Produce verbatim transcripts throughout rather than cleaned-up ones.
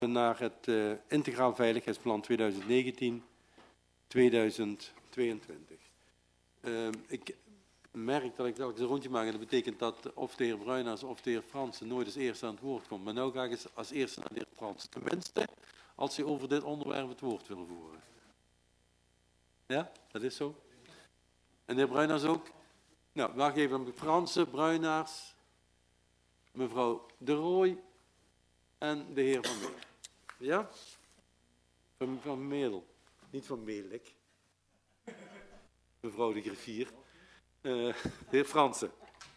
naar het uh, Integraal Veiligheidsplan tweeduizend negentien tot tweeduizend tweeëntwintig. Uh, ik merk dat ik telkens een rondje maak en dat betekent dat of de heer Bruinaars of de heer Fransen nooit als eerste aan het woord komt. Maar nu ga ik eens als eerste naar de heer Fransen. Tenminste, als hij over dit onderwerp het woord wil voeren. Ja, dat is zo. En de heer Bruinaars ook? Nou, wacht even. Fransen, Bruinaars, mevrouw De Rooij en de heer Van Meel. Ja? Van, van Meel. Niet van Meelik. Mevrouw de Griffier. Uh, de heer Fransen.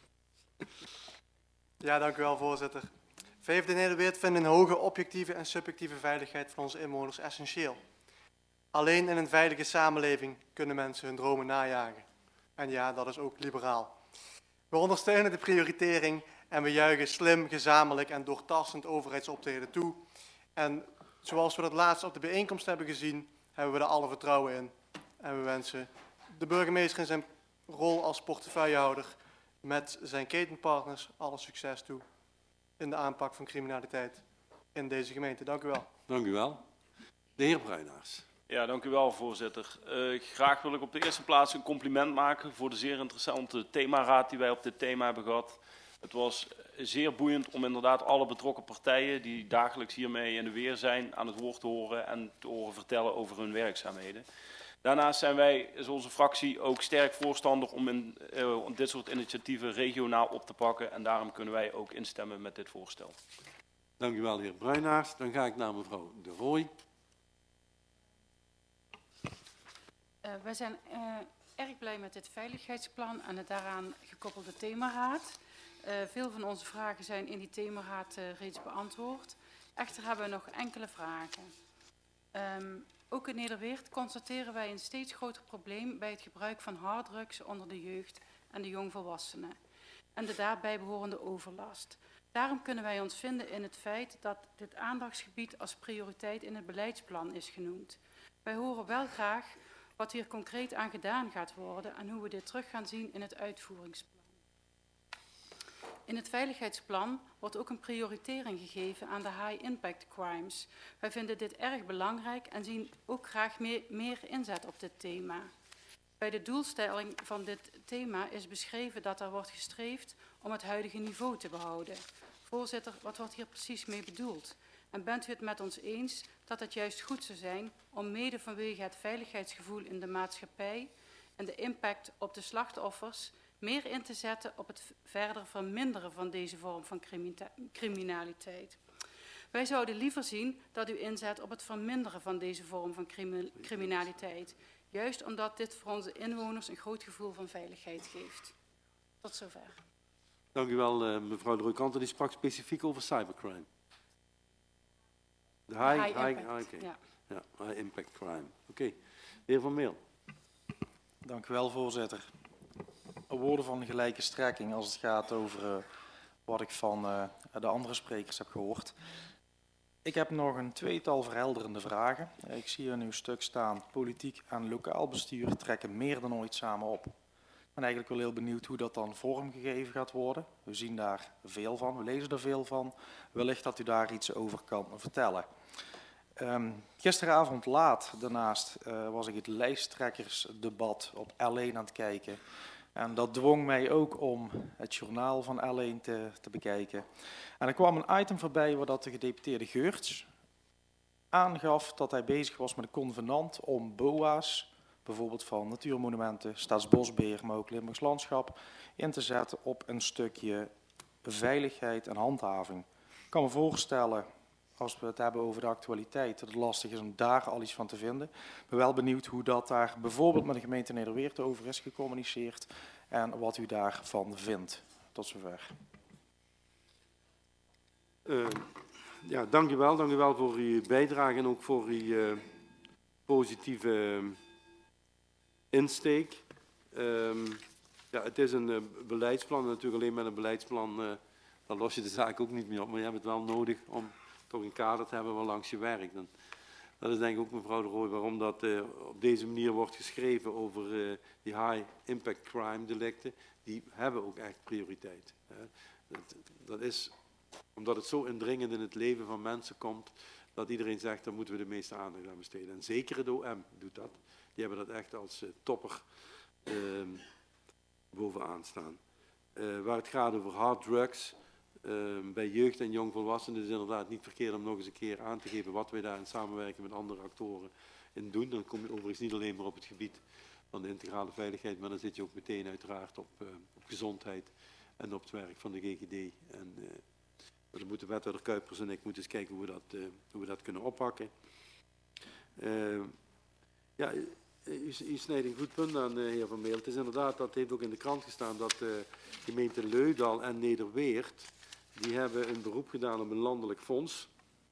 Ja, dank u wel, voorzitter. V V D Nederweert vindt een hoge objectieve en subjectieve veiligheid van onze inwoners essentieel. Alleen in een veilige samenleving kunnen mensen hun dromen najagen. En ja, dat is ook liberaal. We ondersteunen de prioritering en we juichen slim, gezamenlijk en doortastend overheidsoptreden toe. En zoals we dat laatst op de bijeenkomst hebben gezien, hebben we er alle vertrouwen in. En we wensen de burgemeester in zijn rol als portefeuillehouder met zijn ketenpartners alle succes toe in de aanpak van criminaliteit in deze gemeente. Dank u wel. Dank u wel. De heer Bruinaars. Ja, dank u wel, voorzitter. Uh, graag wil ik op de eerste plaats een compliment maken voor de zeer interessante themaraad die wij op dit thema hebben gehad. Het was zeer boeiend om inderdaad alle betrokken partijen die dagelijks hiermee in de weer zijn aan het woord te horen en te horen vertellen over hun werkzaamheden. Daarnaast zijn wij, is onze fractie, ook sterk voorstander om in, uh, dit soort initiatieven regionaal op te pakken en daarom kunnen wij ook instemmen met dit voorstel. Dank u wel, heer Bruinaars. Dan ga ik naar mevrouw De Rooij. Uh, wij zijn uh, erg blij met dit veiligheidsplan en het daaraan gekoppelde themaraad. Uh, veel van onze vragen zijn in die themaraad uh, reeds beantwoord. Echter hebben we nog enkele vragen. Um, ook in Nederweert constateren wij een steeds groter probleem bij het gebruik van harddrugs onder de jeugd en de jongvolwassenen en de daarbij behorende overlast. Daarom kunnen wij ons vinden in het feit dat dit aandachtsgebied als prioriteit in het beleidsplan is genoemd. Wij horen wel graag wat hier concreet aan gedaan gaat worden en hoe we dit terug gaan zien in het uitvoeringsplan. In het veiligheidsplan wordt ook een prioritering gegeven aan de high-impact crimes. Wij vinden dit erg belangrijk en zien ook graag meer, meer inzet op dit thema. Bij de doelstelling van dit thema is beschreven dat er wordt gestreefd om het huidige niveau te behouden. Voorzitter, wat wordt hier precies mee bedoeld? En bent u het met ons eens dat het juist goed zou zijn om mede vanwege het veiligheidsgevoel in de maatschappij en de impact op de slachtoffers meer in te zetten op het verder verminderen van deze vorm van criminaliteit? Wij zouden liever zien dat u inzet op het verminderen van deze vorm van criminaliteit, juist omdat dit voor onze inwoners een groot gevoel van veiligheid geeft. Tot zover. Dank u wel, uh, mevrouw de Rooij-Kanten. Die sprak specifiek over cybercrime. De high, high, high, impact, high, ja. Ja, high impact crime. Oké. Okay. De heer Van Meel. Dank u wel, voorzitter. Woorden van gelijke strekking als het gaat over uh, wat ik van uh, de andere sprekers heb gehoord. Ik heb nog een tweetal verhelderende vragen. Ik zie in uw stuk staan, politiek en lokaal bestuur trekken meer dan ooit samen op. Ik ben eigenlijk wel heel benieuwd hoe dat dan vormgegeven gaat worden. We zien daar veel van, we lezen er veel van. Wellicht dat u daar iets over kan vertellen. Um, gisteravond laat daarnaast uh, was ik het lijsttrekkersdebat op L één aan het kijken. En dat dwong mij ook om het journaal van L één te, te bekijken. En er kwam een item voorbij waar dat de gedeputeerde Geurts aangaf dat hij bezig was met een convenant om B O A's, bijvoorbeeld van natuurmonumenten, Staatsbosbeheer, maar ook Limburgs Landschap, in te zetten op een stukje veiligheid en handhaving. Ik kan me voorstellen, als we het hebben over de actualiteit, dat het lastig is om daar al iets van te vinden. Ik ben wel benieuwd hoe dat daar bijvoorbeeld met de gemeente Nederweert over is gecommuniceerd en wat u daarvan vindt. Tot zover. Uh, ja, dank u wel. Dank u wel voor uw bijdrage en ook voor uw uh, positieve uh, insteek. Uh, ja, het is een uh, beleidsplan. Natuurlijk alleen met een beleidsplan uh, dan los je de zaak ook niet meer op. Maar je hebt het wel nodig om toch een kader te hebben waarlangs je werkt. En dat is denk ik ook, mevrouw De Rooij, waarom dat uh, op deze manier wordt geschreven over uh, die high impact crime delicten. Die hebben ook echt prioriteit. Uh, dat, dat is omdat het zo indringend in het leven van mensen komt, dat iedereen zegt, daar moeten we de meeste aandacht aan besteden. En zeker het O M doet dat. Die hebben dat echt als uh, topper uh, bovenaan staan. Uh, waar het gaat over hard drugs, uh, bij jeugd en jongvolwassenen is het inderdaad niet verkeerd om nog eens een keer aan te geven wat wij daar in samenwerking met andere actoren in doen. Dan kom je overigens niet alleen maar op het gebied van de integrale veiligheid, maar dan zit je ook meteen uiteraard op, uh, op gezondheid en op het werk van de G G D. En uh, dan moeten wethouder Kuipers en ik moeten eens kijken hoe we dat, uh, hoe we dat kunnen oppakken. Uh, ja, u, u snijdt een goed punt aan, uh, heer Van Meel. Het is inderdaad, dat heeft ook in de krant gestaan, dat de uh, gemeente Leudal en Nederweert, die hebben een beroep gedaan op een landelijk fonds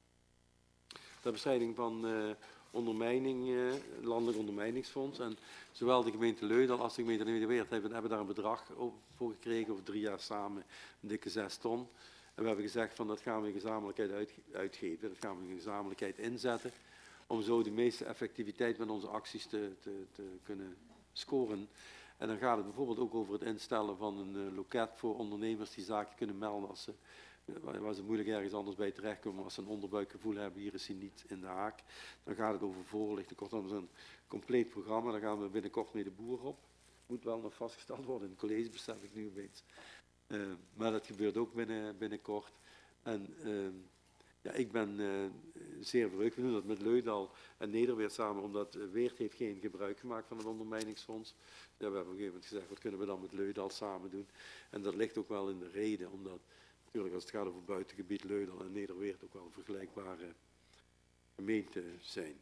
ter bestrijding van uh, ondermijning, uh, landelijk ondermijningsfonds. En zowel de gemeente Leudal als de gemeente Nederweert hebben, hebben daar een bedrag voor gekregen, over drie jaar samen, een dikke zes ton. En we hebben gezegd van dat gaan we in gezamenlijkheid uit, uitgeven, dat gaan we in gezamenlijkheid inzetten, om zo de meeste effectiviteit met onze acties te, te, te kunnen scoren. En dan gaat het bijvoorbeeld ook over het instellen van een uh, loket voor ondernemers die zaken kunnen melden als ze, uh, waar ze moeilijk ergens anders bij terechtkomen, als ze een onderbuikgevoel hebben, hier is hij niet in de haak. Dan gaat het over voorlichting, kortom, een compleet programma, daar gaan we binnenkort mee de boer op. Moet wel nog vastgesteld worden in het college, besef ik nu opeens. Uh, maar dat gebeurt ook binnen, binnenkort. En uh, ja, ik ben uh, zeer verheugd. We doen dat met Leudal en Nederweert samen, omdat uh, Weert heeft geen gebruik gemaakt van het ondermijningsfonds. Ja, we hebben op een gegeven moment gezegd, wat kunnen we dan met Leudal samen doen? En dat ligt ook wel in de reden, omdat natuurlijk als het gaat over buitengebied Leudal en Nederweert ook wel vergelijkbare gemeenten zijn.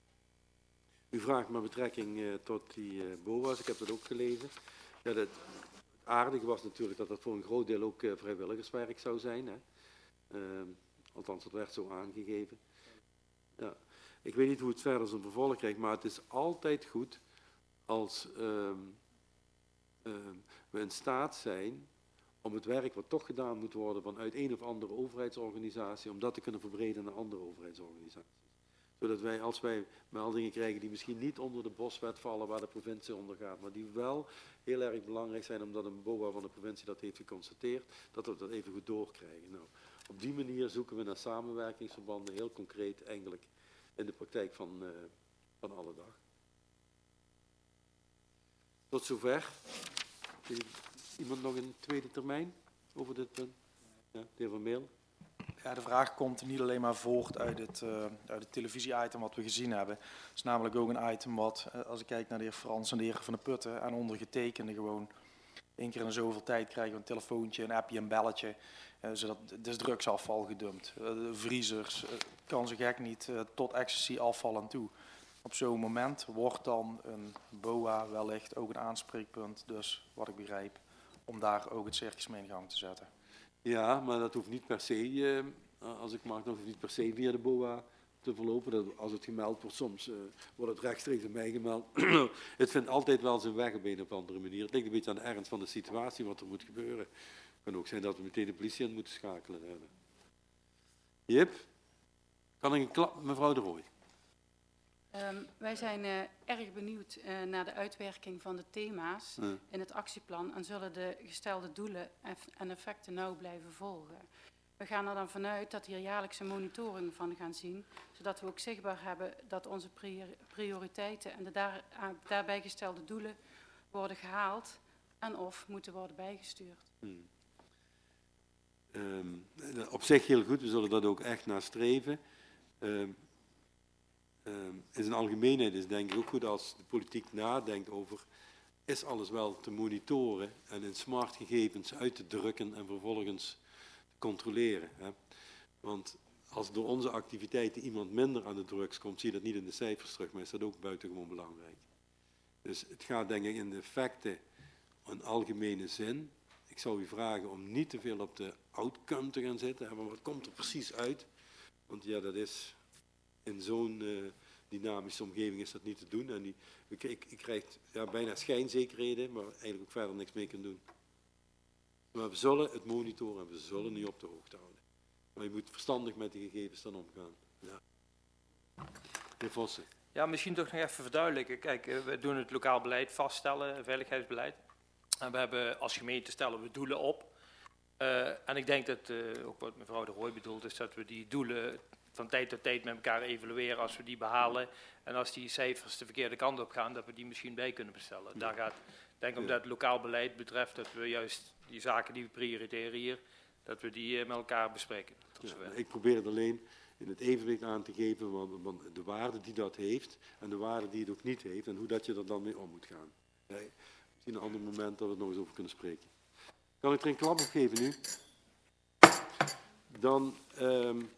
U vraagt met betrekking uh, tot die uh, B O A's, ik heb dat ook gelezen. Ja, dat, het aardige was natuurlijk dat dat voor een groot deel ook uh, vrijwilligerswerk zou zijn. Hè. Uh, althans, dat werd zo aangegeven. Ja. Ik weet niet hoe het verder zijn vervolg krijgt, maar het is altijd goed als um, um, we in staat zijn om het werk wat toch gedaan moet worden vanuit een of andere overheidsorganisatie, om dat te kunnen verbreden naar andere overheidsorganisaties. Zodat wij, als wij meldingen krijgen die misschien niet onder de boswet vallen waar de provincie onder gaat, maar die wel heel erg belangrijk zijn omdat een B O A van de provincie dat heeft geconstateerd, dat we dat even goed doorkrijgen. Nou, op die manier zoeken we naar samenwerkingsverbanden, heel concreet eigenlijk in de praktijk van, uh, van alle dag. Tot zover. Iemand nog een tweede termijn over dit punt? Ja, de heer Van Meel. Ja, de vraag komt niet alleen maar voort uit het, uh, uit het televisie-item wat we gezien hebben. Het is namelijk ook een item wat, uh, als ik kijk naar de heer Frans en de heer Van der Putten en ondergetekende gewoon één keer in zoveel tijd krijgen we een telefoontje, een appje, een belletje. Uh, zodat, het is drugsafval gedumpt. Uh, de vriezers, uh, kan zo gek niet, uh, tot ecstasy afval aan toe. Op zo'n moment wordt dan een B O A wellicht ook een aanspreekpunt, dus wat ik begrijp, om daar ook het circus mee in gang te zetten. Ja, maar dat hoeft niet per se, uh, als ik mag, dat hoeft niet per se via de B O A te verlopen. Dat, als het gemeld wordt, soms uh, wordt het rechtstreeks aan mij gemeld. Het vindt altijd wel zijn weg op een of andere manier. Het ligt een beetje aan de ernst van de situatie, wat er moet gebeuren. Het kan ook zijn dat we meteen de politie in moeten schakelen hebben. Jip, kan ik een klap, mevrouw De Rooij? Um, wij zijn uh, erg benieuwd uh, naar de uitwerking van de thema's ja. in het actieplan en zullen de gestelde doelen en effecten nauw blijven volgen. We gaan er dan vanuit dat hier jaarlijkse monitoring van gaan zien, zodat we ook zichtbaar hebben dat onze prioriteiten en de daar, uh, daarbij gestelde doelen worden gehaald en of moeten worden bijgestuurd. Hmm. Um, op zich heel goed, we zullen dat ook echt nastreven. Um, um, in zijn algemeenheid is denk ik ook goed als de politiek nadenkt over, is alles wel te monitoren en in smart gegevens uit te drukken en vervolgens te controleren. Hè? Want als door onze activiteiten iemand minder aan de drugs komt, zie je dat niet in de cijfers terug, maar is dat ook buitengewoon belangrijk. Dus het gaat denk ik in de effecten in algemene zin. Ik zou u vragen om niet te veel op de outcome te gaan zitten. Maar wat komt er precies uit? Want ja, dat is in zo'n uh, dynamische omgeving is dat niet te doen. En die, ik, ik, ik krijg ja, bijna schijnzekerheden, maar eigenlijk ook verder niks mee kan doen. Maar we zullen het monitoren en we zullen niet op de hoogte houden. Maar je moet verstandig met die gegevens dan omgaan. Ja. Meneer Vossen. Ja, misschien toch nog even verduidelijken. Kijk, we doen het lokaal beleid vaststellen, veiligheidsbeleid. En we hebben als gemeente stellen we doelen op. Uh, en ik denk dat, uh, ook wat mevrouw De Rooij bedoelt, is dat we die doelen van tijd tot tijd met elkaar evalueren als we die behalen. En als die cijfers de verkeerde kant op gaan, dat we die misschien bij kunnen bestellen. Daar gaat, ik denk omdat het lokaal beleid betreft, dat we juist die zaken die we prioriteren hier, dat we die met elkaar bespreken. Ja, ik probeer het alleen in het evenwicht aan te geven, want, want de waarde die dat heeft en de waarde die het ook niet heeft en hoe dat je er dan mee om moet gaan. Ja, misschien een ander moment dat we het nog eens over kunnen spreken. Kan ik er een klap op geven nu? Dan um,